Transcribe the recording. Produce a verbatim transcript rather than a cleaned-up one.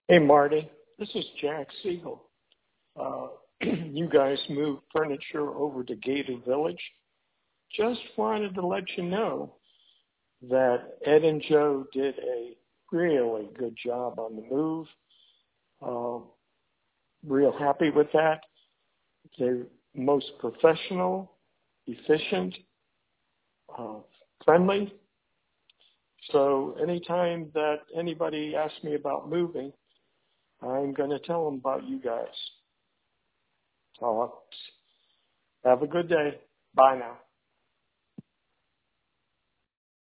Hey, Marty. This is Jack Siegel. Uh, you guys moved furniture over to Gator Village. Just wanted to let you know that Ed and Joe did a really good job on the move. Uh, real happy with that. They're most professional, efficient, uh, friendly. So anytime that anybody asks me about moving, I'm going to tell them about you guys. So have a good day. Bye now.